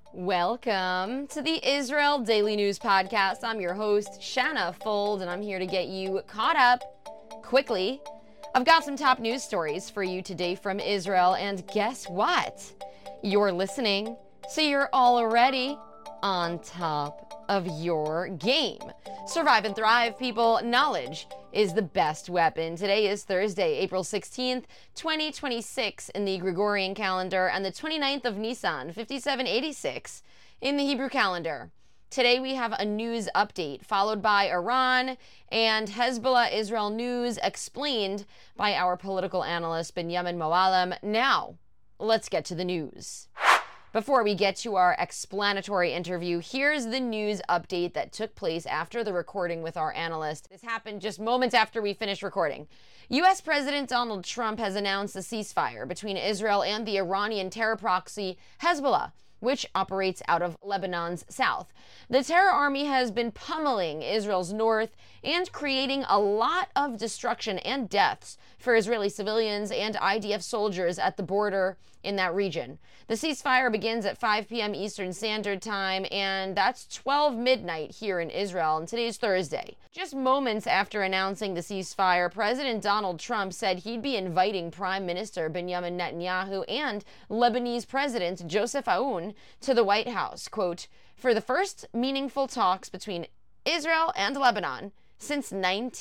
Welcome to the Israel Daily News Podcast. I'm your host, Shanna Fold, and I'm here to get you caught up quickly. I've got some top news stories for you today from Israel, and guess what? You're listening, so you're already on top of your game. Survive and thrive, people. Knowledge is the best weapon. Today is Thursday, April 16th, 2026 in the Gregorian calendar, and the 29th of Nisan, 5786 in the Hebrew calendar. Today we have a news update followed by Iran and Hezbollah Israel news explained by our political analyst Benjamin Moallem. Now, let's get to the news. Before we get to our explanatory interview, here's the news update that took place after the recording with our analyst. This happened just moments after we finished recording. U.S. President Donald Trump has announced a ceasefire between Israel and the Iranian terror proxy Hezbollah, which operates out of Lebanon's south. The terror army has been pummeling Israel's north and creating a lot of destruction and deaths for Israeli civilians and IDF soldiers at the border in that region. The ceasefire begins at 5 p.m. Eastern Standard Time, and that's 12 midnight here in Israel, and today's Thursday. Just moments after announcing the ceasefire, President Donald Trump said he'd be inviting Prime Minister Benjamin Netanyahu and Lebanese President Joseph Aoun to the White House, quote, for the first meaningful talks between Israel and Lebanon since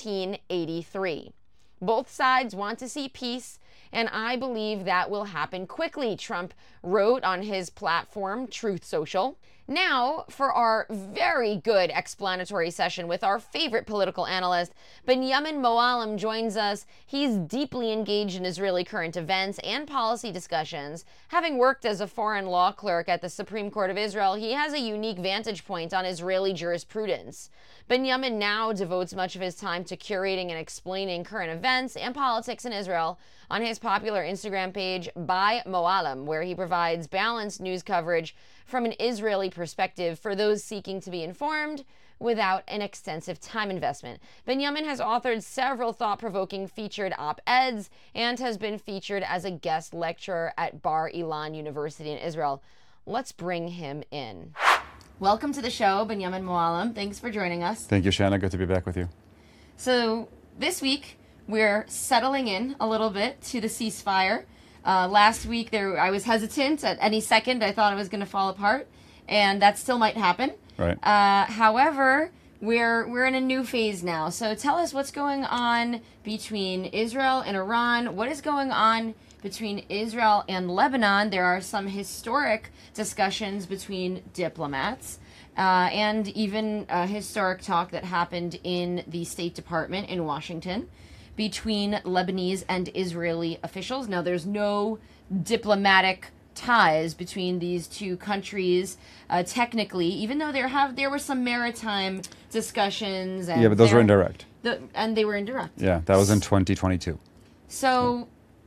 1983. Both sides want to see peace, and I believe that will happen quickly, Trump wrote on his platform, Truth Social. Now, for our very good explanatory session with our favorite political analyst, Benjamin Moallem joins us. He's deeply engaged in Israeli current events and policy discussions. Having worked as a foreign law clerk at the Supreme Court of Israel, he has a unique vantage point on Israeli jurisprudence. Benjamin now devotes much of his time to curating and explaining current events and politics in Israel on his popular Instagram page, By Moallem, where he provides balanced news coverage from an Israeli perspective for those seeking to be informed without an extensive time investment. Benjamin has authored several thought-provoking featured op-eds and has been featured as a guest lecturer at Bar Ilan University in Israel. Let's bring him in. Welcome to the show, Benjamin Moallem. Thanks for joining us. Thank you, Shanna. Good to be back with you. So this week, we're settling in a little bit to the ceasefire. Last week, I was hesitant. At any second, I thought it was going to fall apart, and that still might happen. Right. However, we're in a new phase now. So tell us what's going on between Israel and Iran. What is going on between Israel and Lebanon? There are some historic discussions between diplomats and even a historic talk that happened in the State Department in Washington between Lebanese and Israeli officials. Now, there's no diplomatic ties between these two countries technically, even though there were some maritime discussions. And yeah, but those were indirect. And they were indirect. Yeah, that was in 2022. So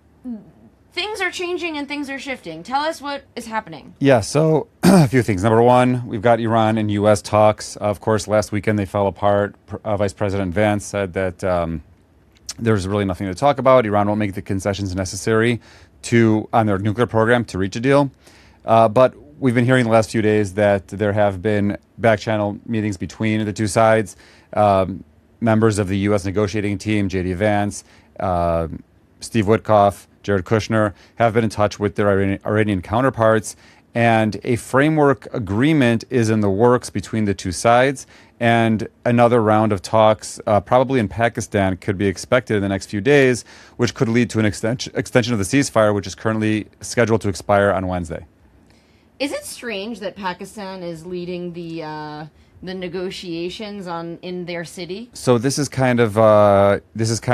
things are changing and things are shifting. Tell us what is happening. Yeah, so a few things. Number one, we've got Iran and U.S. talks. Of course, last weekend they fell apart. Vice President Vance said that there's really nothing to talk about. Iran won't make the concessions necessary on their nuclear program to reach a deal. But we've been hearing the last few days that there have been back-channel meetings between the two sides. Members of the U.S. negotiating team, J.D. Vance, Steve Witkoff, Jared Kushner, have been in touch with their Iranian counterparts. And a framework agreement is in the works between the two sides. And another round of talks, probably in Pakistan, could be expected in the next few days, which could lead to an extension of the ceasefire, which is currently scheduled to expire on Wednesday. Is it strange that Pakistan is leading the negotiations in their city? So this is kind of a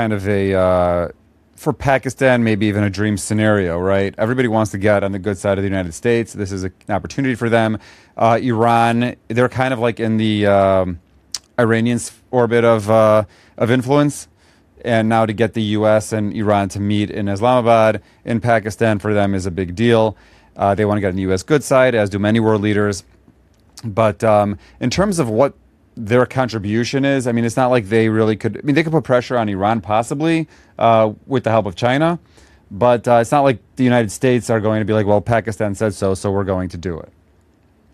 for Pakistan, maybe even a dream scenario, right? Everybody wants to get on the good side of the United States. This is an opportunity for them. Iran, they're kind of like in the Iranian orbit of influence. And now to get the U.S. and Iran to meet in Islamabad, in Pakistan, for them is a big deal. They want to get on the U.S. good side, as do many world leaders. But in terms of what their contribution is, I mean, it's not like they really could. I mean, they could put pressure on Iran possibly with the help of China, but it's not like the United States are going to be like, well, Pakistan said so, so we're going to do it.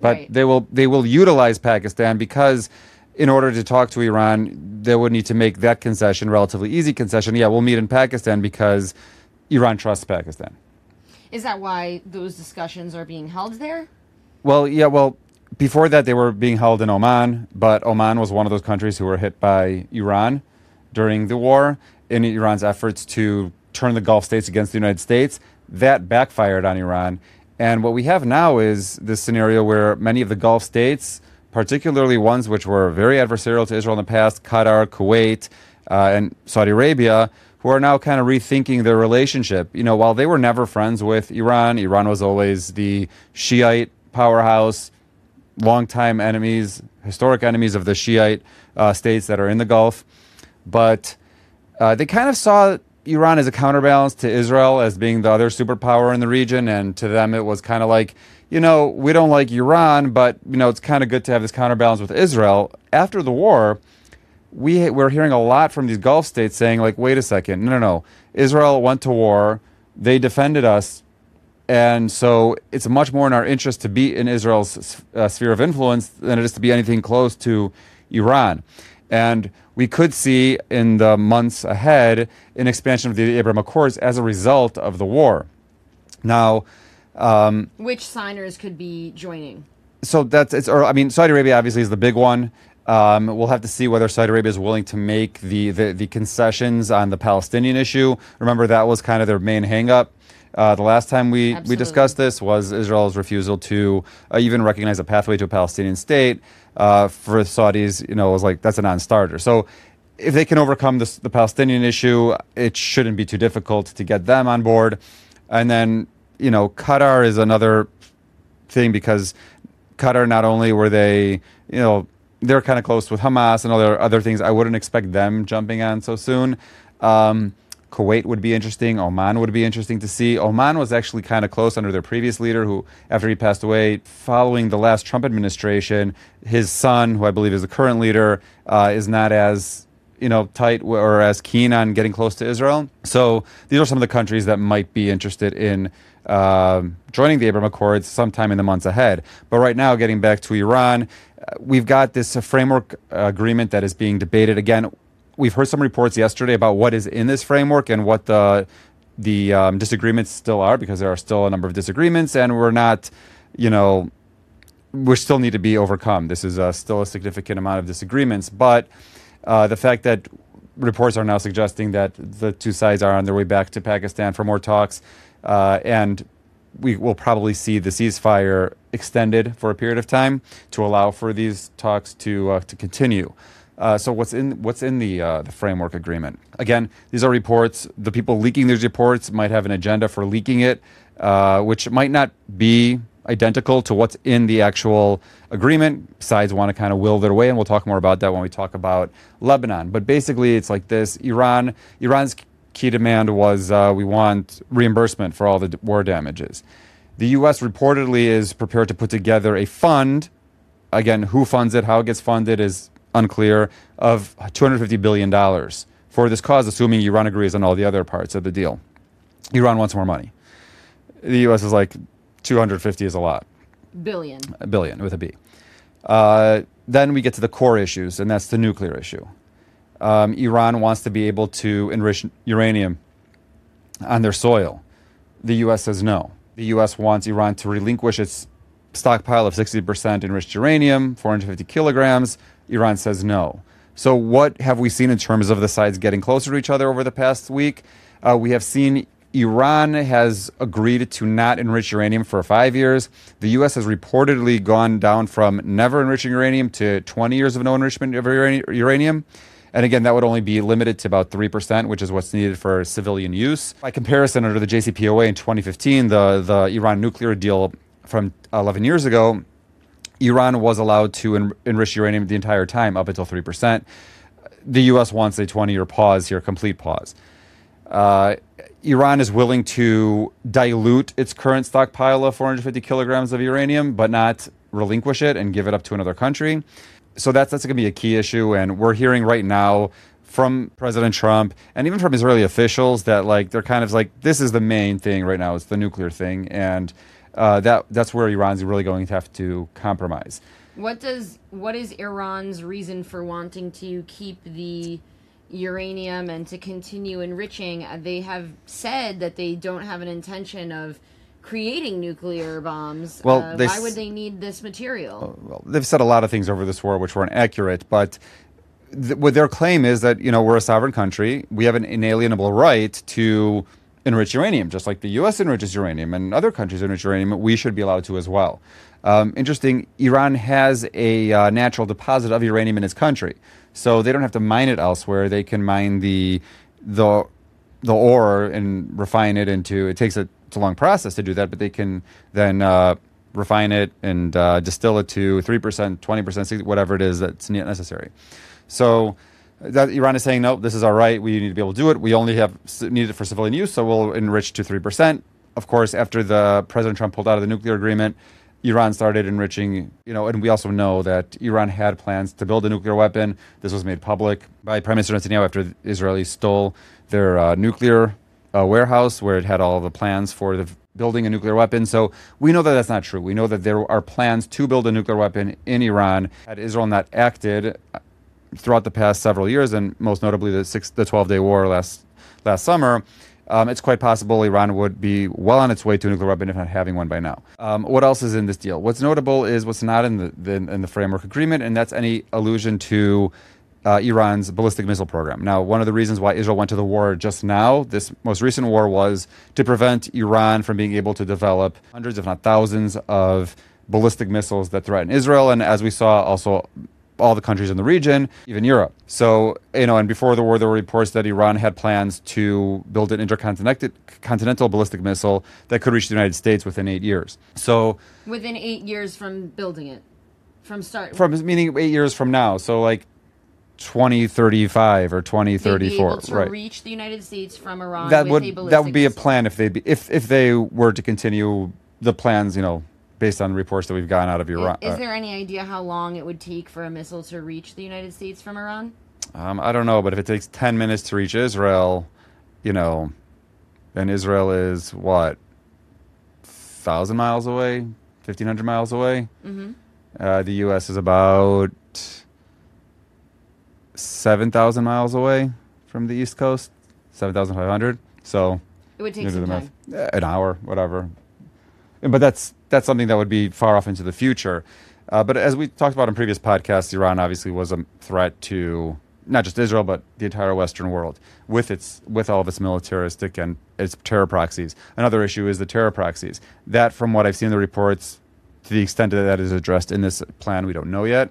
But Right. they will utilize Pakistan because in order to talk to Iran, they would need to make that concession, relatively easy concession. Yeah, we'll meet in Pakistan because Iran trusts Pakistan. Is that why those discussions are being held there? Well, yeah, well, before that they were being held in Oman, but Oman was one of those countries who were hit by Iran during the war in Iran's efforts to turn the Gulf states against the United States. That backfired on Iran. And what we have now is this scenario where many of the Gulf states, particularly ones which were very adversarial to Israel in the past, Qatar, Kuwait, and Saudi Arabia, who are now kind of rethinking their relationship. You know, while they were never friends with Iran, Iran was always the Shiite powerhouse, longtime enemies, historic enemies of the Shiite states that are in the Gulf. But they kind of saw Iran as a counterbalance to Israel as being the other superpower in the region, and to them it was kind of like, you know, we don't like Iran, but, you know, it's kind of good to have this counterbalance with Israel. After the war, we're hearing a lot from these Gulf states saying, like, wait a second, no. Israel went to war, they defended us, and so it's much more in our interest to be in Israel's sphere of influence than it is to be anything close to Iran. And we could see in the months ahead an expansion of the Abraham Accords as a result of the war. Now, Which signers could be joining? so Saudi Arabia obviously is the big one. We'll have to see whether Saudi Arabia is willing to make the concessions on the Palestinian issue. Remember, that was kind of their main hang-up. The last time we discussed this was Israel's refusal to even recognize a pathway to a Palestinian state. For the Saudis, you know, it was like, that's a non-starter. So if they can overcome the Palestinian issue, it shouldn't be too difficult to get them on board. And then, you know, Qatar is another thing, because Qatar, not only were they, you know, they're kind of close with Hamas and other things. I wouldn't expect them jumping on so soon. Kuwait would be interesting. Oman would be interesting to see. Oman was actually kind of close under their previous leader, who, after he passed away, following the last Trump administration, his son, who I believe is the current leader, is not as, you know, tight or as keen on getting close to Israel. So these are some of the countries that might be interested in joining the Abraham Accords sometime in the months ahead. But right now, getting back to Iran, we've got this framework agreement that is being debated. Again, we've heard some reports yesterday about what is in this framework and what the disagreements still are, because there are still a number of disagreements, and we're not, you know, we still need to be overcome. This is still a significant amount of disagreements, but the fact that reports are now suggesting that the two sides are on their way back to Pakistan for more talks, and we will probably see the ceasefire extended for a period of time to allow for these talks to continue. So what's in the framework agreement? Again, these are reports. The people leaking these reports might have an agenda for leaking it, which might not be identical to what's in the actual agreement. Sides want to kind of will their way, and we'll talk more about that when we talk about Lebanon. But basically, it's like this. Iran's key demand was we want reimbursement for all the war damages. The U.S. reportedly is prepared to put together a fund. Again, who funds it, how it gets funded is unclear, of $250 billion for this cause, assuming Iran agrees on all the other parts of the deal. Iran wants more money. The U.S. is like, 250 is a lot. Billion. A billion with a B. Then we get to the core issues, and that's the nuclear issue. Iran wants to be able to enrich uranium on their soil. The U.S. says no. The U.S. wants Iran to relinquish its stockpile of 60% enriched uranium, 450 kilograms. Iran says no. So what have we seen in terms of the sides getting closer to each other over the past week? We have seen Iran has agreed to not enrich uranium for 5 years. The U.S. has reportedly gone down from never enriching uranium to 20 years of no enrichment of uranium. And again, that would only be limited to about 3%, which is what's needed for civilian use. By comparison, under the JCPOA in 2015, the Iran nuclear deal from 11 years ago, Iran was allowed to enrich uranium the entire time up until 3%. The U.S. wants a 20-year pause here, complete pause. Iran is willing to dilute its current stockpile of 450 kilograms of uranium, but not relinquish it and give it up to another country. So that's going to be a key issue, and we're hearing right now from President Trump and even from Israeli officials that, like, they're kind of like, this is the main thing right now, it's the nuclear thing, and that's where Iran's really going to have to compromise. What is Iran's reason for wanting to keep the uranium and to continue enriching? They have said that they don't have an intention of creating nuclear bombs. Well, why would they need this material? Well, they've said a lot of things over this war which weren't accurate, but what their claim is that, we're a sovereign country. We have an inalienable right to enrich uranium, just like the U.S. enriches uranium and other countries enrich uranium. We should be allowed to as well. Interesting, Iran has a natural deposit of uranium in its country, so they don't have to mine it elsewhere. They can mine the ore and refine it into. It's a long process to do that, but they can then refine it and distill it to 3%, 20%, whatever it is that's necessary. So that Iran is saying, no, this is our right. We need to be able to do it. We only need it for civilian use, so we'll enrich to 3%. Of course, after the President Trump pulled out of the nuclear agreement, Iran started enriching, and we also know that Iran had plans to build a nuclear weapon. This was made public by Prime Minister Netanyahu after the Israelis stole their nuclear warehouse where it had all the plans for building a nuclear weapon. So we know that that's not true. We know that there are plans to build a nuclear weapon in Iran. Had Israel not acted throughout the past several years, and most notably the 12-day war last summer, it's quite possible Iran would be well on its way to a nuclear weapon, if not having one by now. What else is in this deal? What's notable is what's not in the framework agreement, and that's any allusion to Iran's ballistic missile program. Now, one of the reasons why Israel went to the war just now, this most recent war, was to prevent Iran from being able to develop hundreds, if not thousands, of ballistic missiles that threaten Israel, and as we saw, also all the countries in the region, even Europe. So, and before the war, there were reports that Iran had plans to build an intercontinental ballistic missile that could reach the United States within 8 years. So, within 8 years from building it, meaning 8 years from now. So, like 2035 or 2034, they'd be able to right? Reach the United States from Iran. That with a ballistic would be missile. a plan if they were to continue the plans, based on reports that we've gotten out of Iran. Is there any idea how long it would take for a missile to reach the United States from Iran? I don't know, but if it takes 10 minutes to reach Israel, and Israel is, 1,000 miles away, 1,500 miles away? Mm-hmm. The U.S. is about 7,000 miles away from the East Coast, 7,500. So it would take some time. An hour, whatever. But that's something that would be far off into the future. But as we talked about in previous podcasts, Iran obviously was a threat to not just Israel, but the entire Western world with all of its militaristic and its terror proxies. Another issue is the terror proxies. That, from what I've seen in the reports, to the extent that is addressed in this plan, we don't know yet.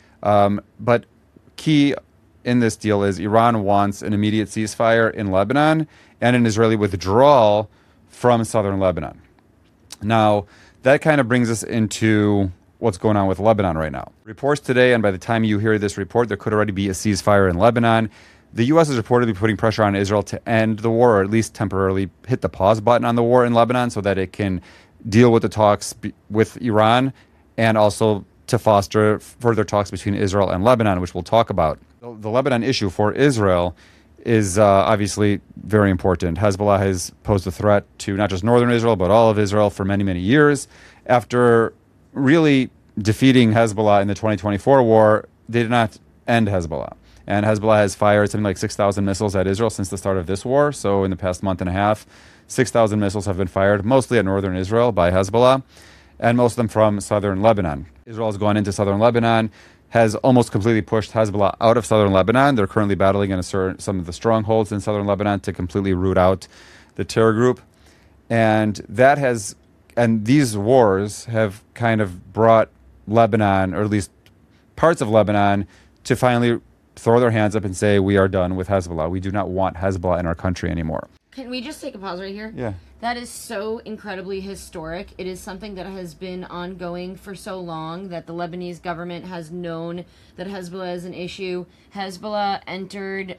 But key in this deal is Iran wants an immediate ceasefire in Lebanon and an Israeli withdrawal from southern Lebanon. Now, that kind of brings us into what's going on with Lebanon right now. Reports today, and by the time you hear this report, there could already be a ceasefire in Lebanon. The U.S. is reportedly putting pressure on Israel to end the war, or at least temporarily hit the pause button on the war in Lebanon so that it can deal with the talks with Iran, and also to foster further talks between Israel and Lebanon, which we'll talk about. The Lebanon issue for Israel is obviously very important. Hezbollah has posed a threat to not just northern Israel, but all of Israel for many, many years. After really defeating Hezbollah in the 2024 war, they did not end Hezbollah. And Hezbollah has fired something like 6,000 missiles at Israel since the start of this war. So in the past month and a half, 6,000 missiles have been fired, mostly at northern Israel by Hezbollah, and most of them from southern Lebanon. Israel has gone into southern Lebanon, has almost completely pushed Hezbollah out of southern Lebanon. They're currently battling in some of the strongholds in southern Lebanon to completely root out the terror group. And these wars have kind of brought Lebanon, or at least parts of Lebanon, to finally throw their hands up and say, we are done with Hezbollah. We do not want Hezbollah in our country anymore. Can we just take a pause right here? Yeah. That is so incredibly historic. It is something that has been ongoing for so long that the Lebanese government has known that Hezbollah is an issue. Hezbollah entered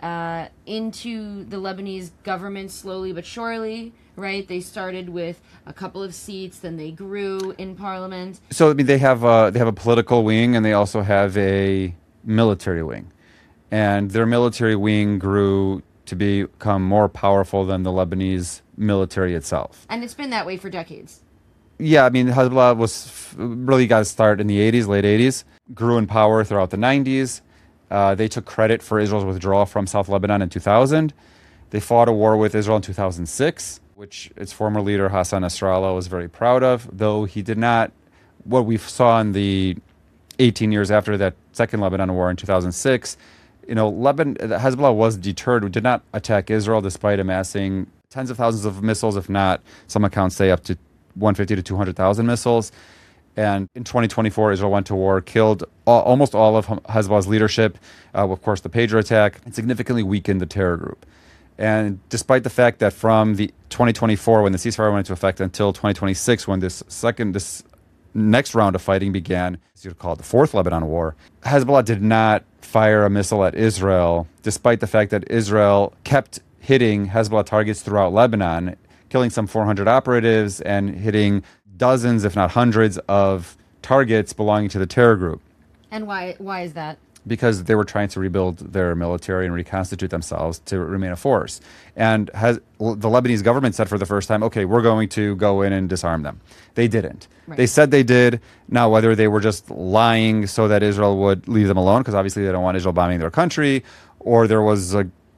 into the Lebanese government slowly but surely, right? They started with a couple of seats, then they grew in parliament. So they have a political wing, and they also have a military wing. And their military wing grew to become more powerful than the Lebanese military itself. And it's been that way for decades. Yeah, I mean, Hezbollah really got to start in the 80s, late 80s, grew in power throughout the 90s. They took credit for Israel's withdrawal from South Lebanon in 2000. They fought a war with Israel in 2006, which its former leader, Hassan Nasrallah, was very proud of, though he did not, what we saw in the 18 years after that second Lebanon war in 2006, Hezbollah was deterred, did not attack Israel despite amassing tens of thousands of missiles, if not, some accounts say up to 150 to 200,000 missiles. And in 2024, Israel went to war, killed almost all of Hezbollah's leadership, of course, the pager attack, and significantly weakened the terror group. And despite the fact that from the 2024, when the ceasefire went into effect, until 2026, when this next round of fighting began, as you would call it, the Fourth Lebanon War, Hezbollah did not fire a missile at Israel, despite the fact that Israel kept hitting Hezbollah targets throughout Lebanon, killing some 400 operatives and hitting dozens, if not hundreds, of targets belonging to the terror group. And why is that? Because they were trying to rebuild their military and reconstitute themselves to remain a force. And the Lebanese government said for the first time, okay, we're going to go in and disarm them. They didn't. Right. They said they did. Now, whether they were just lying so that Israel would leave them alone, because obviously they don't want Israel bombing their country, or there was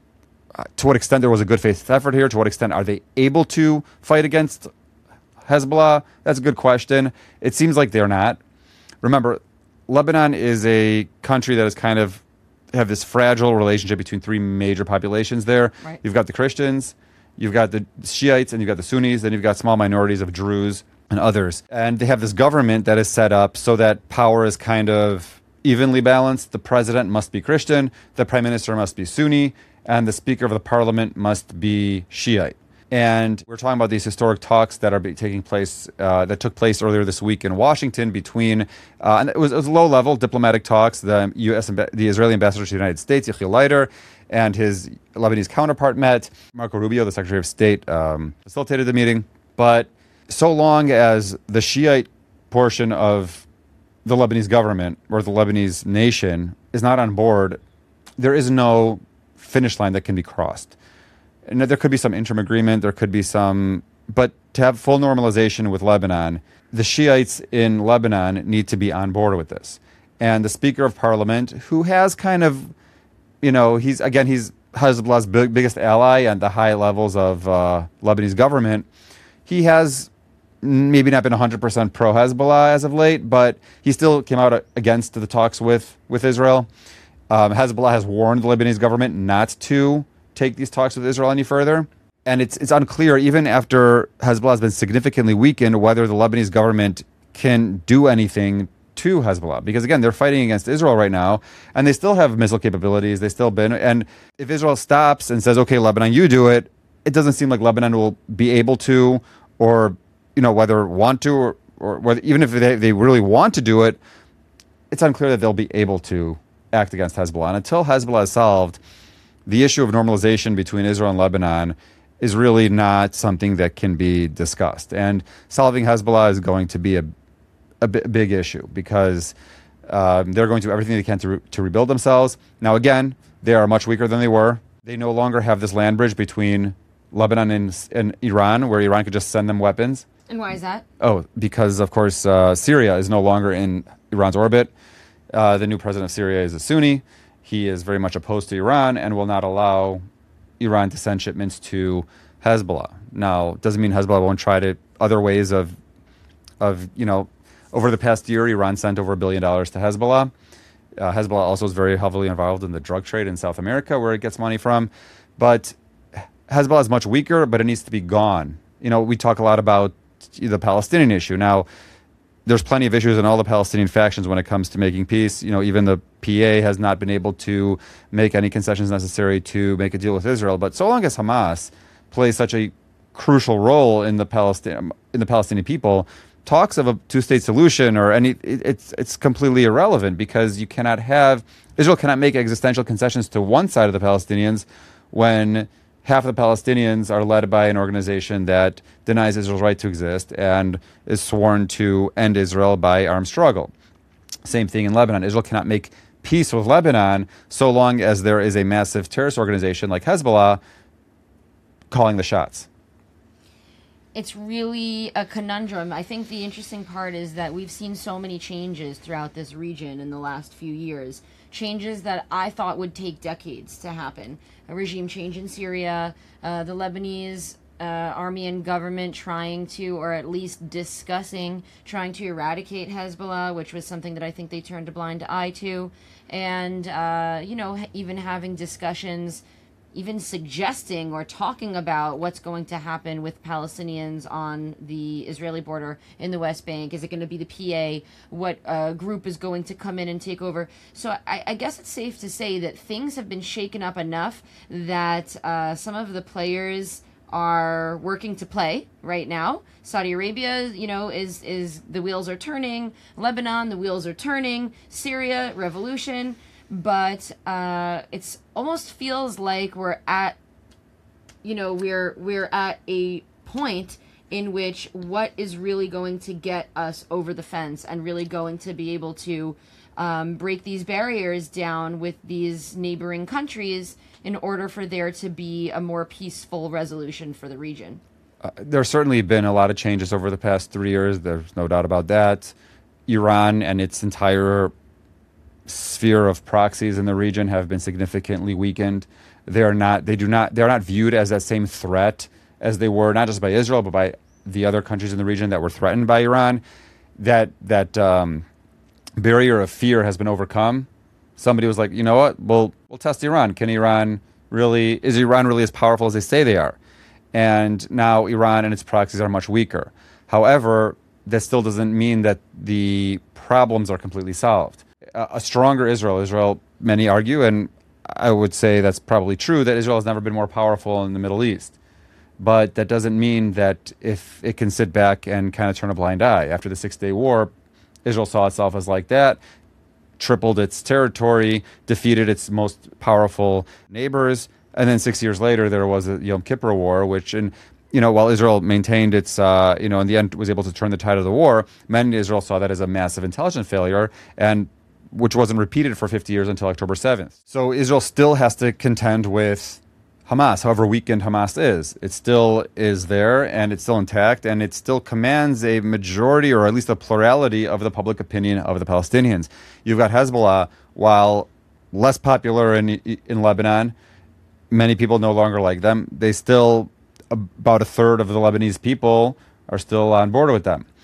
to what extent there was a good faith effort here, to what extent are they able to fight against Hezbollah? That's a good question. It seems like they're not. Remember, Lebanon is a country that is kind of have this fragile relationship between three major populations there. Right. You've got the Christians, you've got the Shiites, and you've got the Sunnis, then you've got small minorities of Druze and others. And they have this government that is set up so that power is kind of evenly balanced. The president must be Christian, the prime minister must be Sunni, and the speaker of the parliament must be Shiite. And we're talking about these historic talks that are taking place, that took place earlier this week in Washington between, and it was low-level diplomatic talks. The Israeli ambassador to the United States, Yechiel Leiter, and his Lebanese counterpart met. Marco Rubio, the Secretary of State, facilitated the meeting. But so long as the Shiite portion of the Lebanese government or the Lebanese nation is not on board, there is no finish line that can be crossed. And there could be some interim agreement, there could be some, but to have full normalization with Lebanon, the Shiites in Lebanon need to be on board with this. And the Speaker of Parliament, who has kind of, he's Hezbollah's biggest ally at the high levels of Lebanese government, he has maybe not been 100% pro-Hezbollah as of late, but he still came out against the talks with Israel. Hezbollah has warned the Lebanese government not to take these talks with Israel any further. And it's unclear, even after Hezbollah has been significantly weakened, whether the Lebanese government can do anything to Hezbollah. Because again, they're fighting against Israel right now, and they still have missile capabilities. And if Israel stops and says, okay, Lebanon, you do it, it doesn't seem like Lebanon will be able to, or whether want to, or whether, even if they really want to do it, it's unclear that they'll be able to act against Hezbollah. And until Hezbollah is solved, the issue of normalization between Israel and Lebanon is really not something that can be discussed. And solving Hezbollah is going to be a big issue, because they're going to do everything they can to rebuild themselves. Now, again, they are much weaker than they were. They no longer have this land bridge between Lebanon and Iran, where Iran could just send them weapons. And why is that? Oh, because, of course, Syria is no longer in Iran's orbit. The new president of Syria is a Sunni. He is very much opposed to Iran and will not allow Iran to send shipments to Hezbollah. Now, doesn't mean Hezbollah won't try to other ways of over the past year, Iran sent over $1 billion to Hezbollah. Hezbollah also is very heavily involved in the drug trade in South America, where it gets money from. But Hezbollah is much weaker, but it needs to be gone. We talk a lot about the Palestinian issue. Now, there's plenty of issues in all the Palestinian factions when it comes to making peace. Even the PA has not been able to make any concessions necessary to make a deal with Israel. But so long as Hamas plays such a crucial role in the Palestinian people, talks of a two-state solution or it's completely irrelevant, because Israel cannot make existential concessions to one side of the Palestinians when half of the Palestinians are led by an organization that denies Israel's right to exist and is sworn to end Israel by armed struggle. Same thing in Lebanon. Israel cannot make peace with Lebanon so long as there is a massive terrorist organization like Hezbollah calling the shots. It's really a conundrum. I think the interesting part is that we've seen so many changes throughout this region in the last few years. Changes that I thought would take decades to happen. A regime change in Syria, the Lebanese army and government trying to, or at least discussing, trying to eradicate Hezbollah, which was something that I think they turned a blind eye to. And, even having discussions, even suggesting or talking about what's going to happen with Palestinians on the Israeli border in the West Bank. Is it going to be the PA? What group is going to come in and take over? So I guess it's safe to say that things have been shaken up enough that some of the players are working to play right now. Saudi Arabia, is the wheels are turning. Lebanon, the wheels are turning. Syria, revolution. But it's almost feels like we're at a point in which what is really going to get us over the fence and really going to be able to break these barriers down with these neighboring countries in order for there to be a more peaceful resolution for the region. There's certainly been a lot of changes over the past 3 years. There's no doubt about that. Iran and its entire sphere of proxies in the region have been significantly weakened. They're not viewed as that same threat as they were, not just by Israel, but by the other countries in the region that were threatened by Iran. That barrier of fear has been overcome. Somebody was like, you know what? We'll test Iran. Is Iran really as powerful as they say they are? And now Iran and its proxies are much weaker. However, that still doesn't mean that the problems are completely solved. A stronger Israel, many argue, and I would say that's probably true, that Israel has never been more powerful in the Middle East. But that doesn't mean that if it can sit back and kind of turn a blind eye. After the Six-Day War, Israel saw itself as like that, tripled its territory, defeated its most powerful neighbors, and then 6 years later there was a Yom Kippur War, which while Israel maintained its, in the end was able to turn the tide of the war, many in Israel saw that as a massive intelligence failure, and which wasn't repeated for 50 years until October 7th. So Israel still has to contend with Hamas, however weakened Hamas is. It still is there, and it's still intact, and it still commands a majority, or at least a plurality, of the public opinion of the Palestinians. You've got Hezbollah, while less popular in Lebanon, many people no longer like them. They still, about a third of the Lebanese people are still on board with them.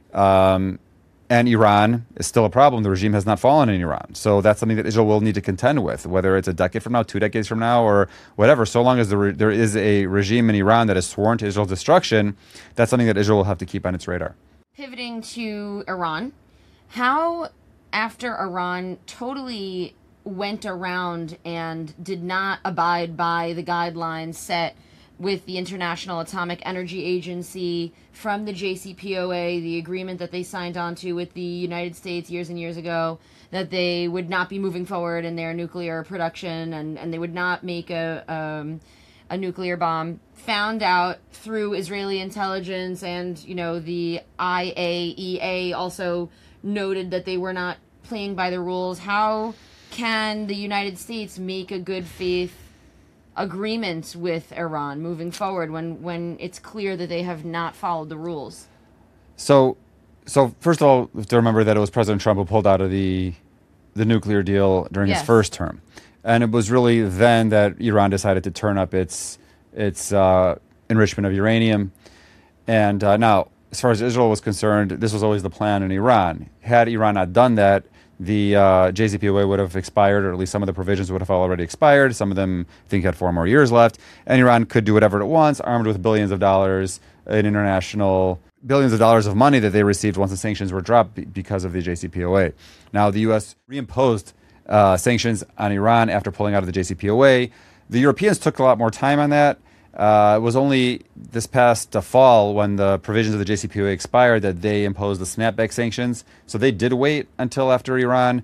And Iran is still a problem. The regime has not fallen in Iran. So that's something that Israel will need to contend with, whether it's a decade from now, 2 decades from now, or whatever. So long as there is a regime in Iran that is sworn to Israel's destruction, that's something that Israel will have to keep on its radar. Pivoting to Iran, how, after Iran totally went around and did not abide by the guidelines set with the International Atomic Energy Agency from the JCPOA, the agreement that they signed onto with the United States years and years ago, that they would not be moving forward in their nuclear production and they would not make a nuclear bomb, found out through Israeli intelligence and, the IAEA also noted that they were not playing by the rules. How can the United States make a good faith agreement with Iran moving forward when it's clear that they have not followed the rules? So first of all, we have to remember that it was President Trump who pulled out of the nuclear deal during his first term. And it was really then that Iran decided to turn up its enrichment of uranium. And now, as far as Israel was concerned, this was always the plan in Iran. Had Iran not done that, the JCPOA would have expired, or at least some of the provisions would have already expired. Some of them, I think, had 4 more years left. And Iran could do whatever it wants, armed with billions of dollars of money that they received once the sanctions were dropped because of the JCPOA. Now, the U.S. reimposed sanctions on Iran after pulling out of the JCPOA. The Europeans took a lot more time on that. It was only this past fall, when the provisions of the JCPOA expired, that they imposed the snapback sanctions. So they did wait until after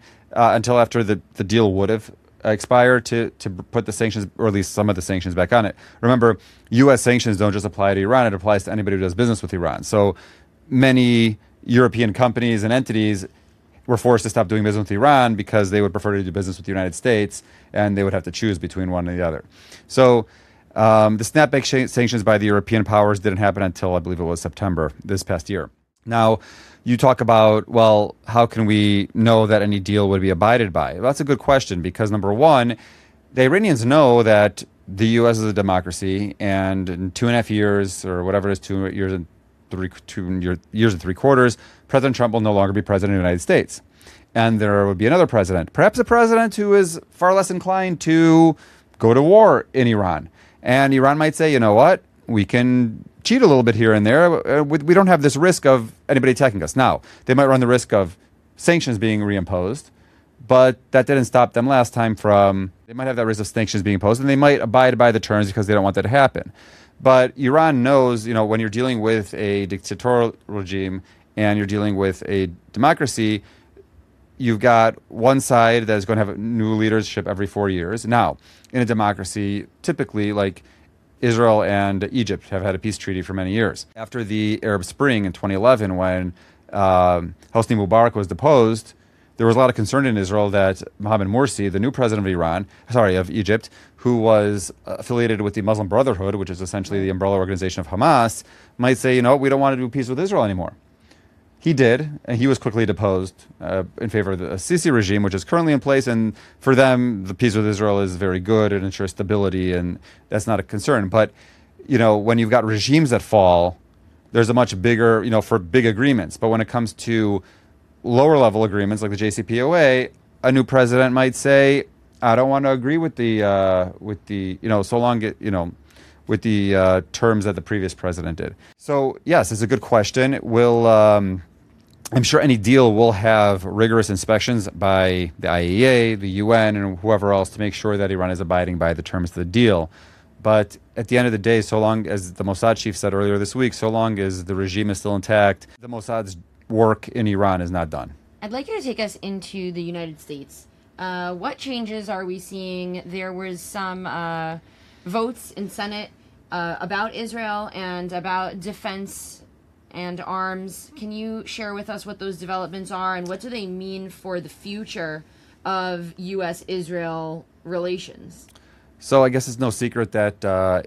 the deal would have expired to put the sanctions, or at least some of the sanctions, back on it. Remember, U.S. sanctions don't just apply to Iran; it applies to anybody who does business with Iran. So many European companies and entities were forced to stop doing business with Iran because they would prefer to do business with the United States, and they would have to choose between one and the other. So The snapback sanctions by the European powers didn't happen until, I believe it was September this past year. Now, you talk about, well, how can we know that any deal would be abided by? Well, that's a good question because, number one, the Iranians know that the U.S. is a democracy, and in 2.5 years, or whatever it is, 2 years and 3/4, President Trump will no longer be president of the United States. And there would be another president, perhaps a president who is far less inclined to go to war in Iran. And Iran might say, you know what, we can cheat a little bit here and there. We don't have this risk of anybody attacking us. Now, they might run the risk of sanctions being reimposed, but that didn't stop them last time from, they might have that risk of sanctions being imposed, and they might abide by the terms because they don't want that to happen. But Iran knows, when you're dealing with a dictatorial regime and you're dealing with a democracy, you've got one side that is going to have new leadership every 4 years. Now, in a democracy, typically, like Israel and Egypt have had a peace treaty for many years. After the Arab Spring in 2011, when Hosni Mubarak was deposed, there was a lot of concern in Israel that Mohammed Morsi, the new president of Egypt, who was affiliated with the Muslim Brotherhood, which is essentially the umbrella organization of Hamas, might say, we don't want to do peace with Israel anymore. He did, and he was quickly deposed in favor of the Sisi regime, which is currently in place. And for them, the peace with Israel is very good. It ensures stability, and that's not a concern. But, when you've got regimes that fall, there's a much bigger, for big agreements. But when it comes to lower level agreements like the JCPOA, a new president might say, I don't want to agree with the with the terms that the previous president did. So yes, it's a good question. I'm sure any deal will have rigorous inspections by the IAEA, the UN, and whoever else to make sure that Iran is abiding by the terms of the deal. But at the end of the day, so long as the Mossad chief said earlier this week, so long as the regime is still intact, the Mossad's work in Iran is not done. I'd like you to take us into the United States. What changes are we seeing? There was some votes in Senate about Israel and about defense and arms. Can you share with us what those developments are and what do they mean for the future of U.S.-Israel relations? So I guess it's no secret that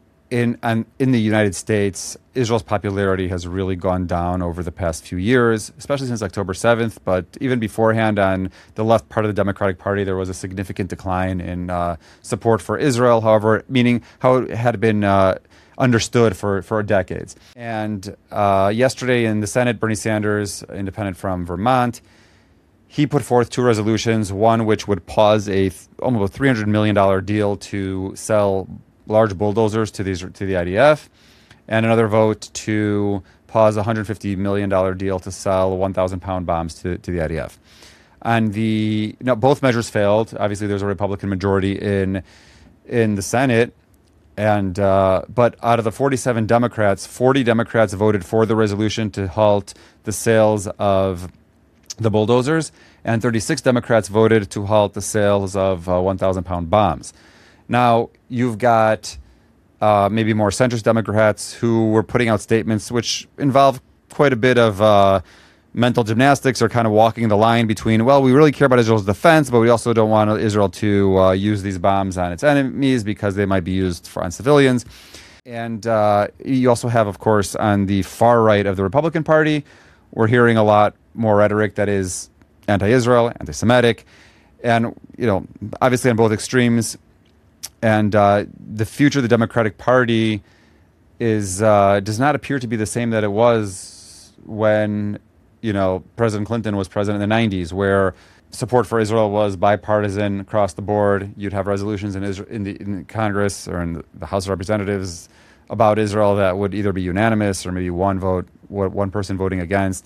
in the United States, Israel's popularity has really gone down over the past few years, especially since October 7th. But even beforehand, on the left part of the Democratic Party, there was a significant decline in support for Israel, however, meaning how it had been understood for decades. And yesterday in the Senate, Bernie Sanders, independent from Vermont, he put forth two resolutions, one which would pause almost $300 million deal to sell large bulldozers to the IDF, and another vote to pause a $150 million deal to sell 1,000-pound bombs to the IDF. And both measures failed. Obviously, there's a Republican majority in the Senate, and but out of the 47 Democrats, 40 Democrats voted for the resolution to halt the sales of the bulldozers, and 36 Democrats voted to halt the sales of 1,000-pound bombs. Now, you've got maybe more centrist Democrats who were putting out statements which involve quite a bit of mental gymnastics, or kind of walking the line between, well, we really care about Israel's defense, but we also don't want Israel to use these bombs on its enemies because they might be used on civilians. And you also have, of course, on the far right of the Republican Party, we're hearing a lot more rhetoric that is anti-Israel, anti-Semitic, and, obviously on both extremes. And the future of the Democratic Party does not appear to be the same that it was when, President Clinton was president in the 90s, where support for Israel was bipartisan across the board. You'd have resolutions in Congress or in the House of Representatives about Israel that would either be unanimous or maybe one person voting against.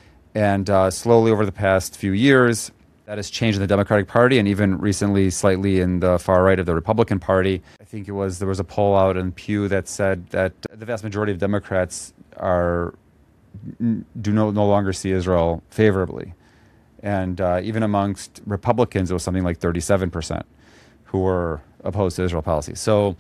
And slowly over the past few years, that has changed in the Democratic Party, and even recently slightly in the far right of the Republican Party. I think there was a poll out in Pew that said that the vast majority of Democrats do no longer see Israel favorably. And even amongst Republicans, it was something like 37% who were opposed to Israel policy. So,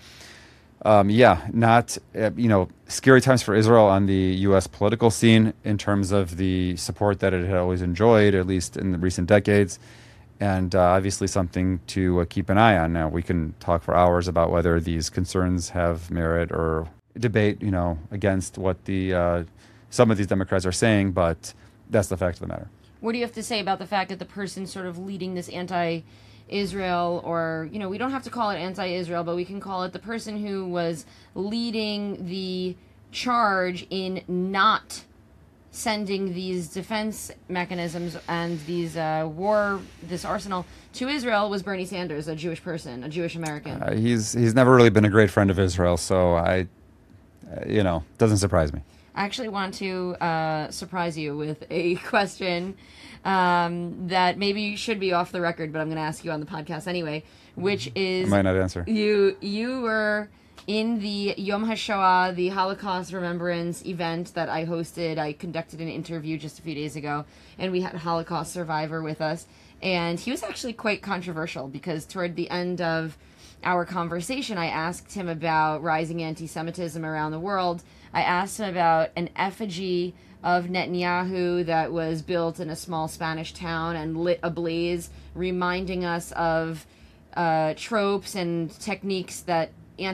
scary times for Israel on the U.S. political scene in terms of the support that it had always enjoyed, at least in the recent decades. and obviously something to keep an eye on. Now, we can talk for hours about whether these concerns have merit or debate, against what the some of these Democrats are saying, but that's the fact of the matter. What do you have to say about the fact that the person sort of leading this anti-Israel, or, we don't have to call it anti-Israel, but we can call it the person who was leading the charge in not sending these defense mechanisms and these this arsenal to Israel was Bernie Sanders, a Jewish person, a Jewish American. He's never really been a great friend of Israel, so doesn't surprise me. I actually want to surprise you with a question that maybe should be off the record, but I'm going to ask you on the podcast anyway, which is... I might not answer. You were in the Yom HaShoah, the Holocaust Remembrance event that I hosted. I conducted an interview just a few days ago, and we had a Holocaust survivor with us. And he was actually quite controversial because toward the end of our conversation, I asked him about rising anti-Semitism around the world. I asked him about an effigy of Netanyahu that was built in a small Spanish town and lit ablaze, reminding us of tropes and techniques that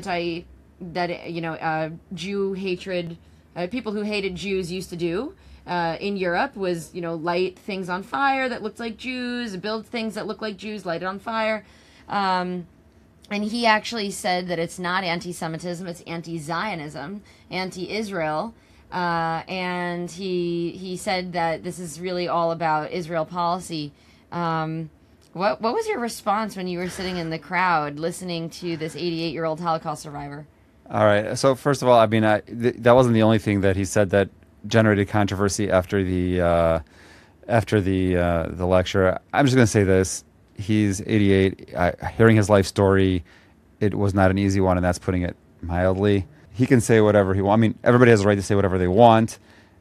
Jew hatred, people who hated Jews used to do in Europe, was, light things on fire that looked like Jews, build things that look like Jews, light it on fire. And he actually said that it's not anti-Semitism, it's anti-Zionism, anti-Israel. And he said that this is really all about Israel policy. What was your response when you were sitting in the crowd listening to this 88-year-old Holocaust survivor? All right. So first of all, that wasn't the only thing that he said that generated controversy after the lecture. I'm just going to say this. He's 88. Hearing his life story, it was not an easy one, and that's putting it mildly. He can say whatever he wants. I mean, everybody has a right to say whatever they want.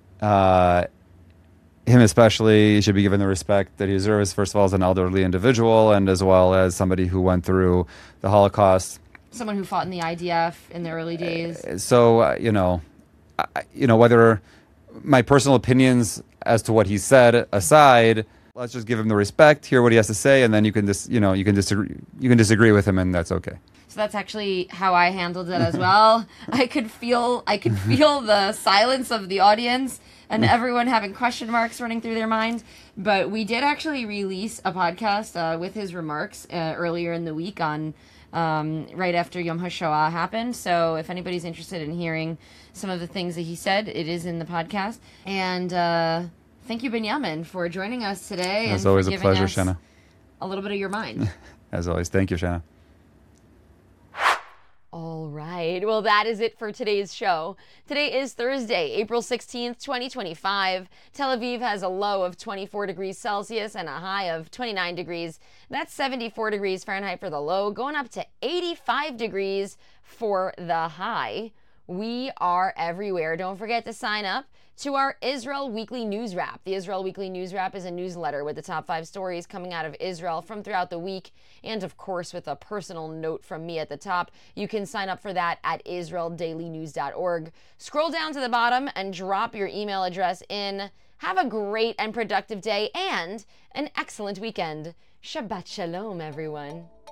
Him especially should be given the respect that he deserves, first of all, as an elderly individual, and as well as somebody who went through the Holocaust. Someone who fought in the IDF in the early days. So, whether my personal opinions as to what he said aside, let's just give him the respect, hear what he has to say, and then you can disagree with him, and that's okay. So that's actually how I handled it as well. I could feel the silence of the audience and everyone having question marks running through their mind. But we did actually release a podcast with his remarks earlier in the week on right after Yom HaShoah happened. So if anybody's interested in hearing some of the things that he said, it is in the podcast. And thank you, Binyamin, for joining us today. It's always a pleasure, Shanna. A little bit of your mind. As always. Thank you, Shanna. All right. Well, that is it for today's show. Today is Thursday, April 16th, 2025. Tel Aviv has a low of 24 degrees Celsius and a high of 29 degrees. That's 74 degrees Fahrenheit for the low, going up to 85 degrees for the high. We are everywhere. Don't forget to sign up to our Israel Weekly News Wrap. The Israel Weekly News Wrap is a newsletter with the top 5 stories coming out of Israel from throughout the week, and of course with a personal note from me at the top. You can sign up for that at israeldailynews.org. Scroll down to the bottom and drop your email address in. Have a great and productive day and an excellent weekend. Shabbat Shalom, everyone.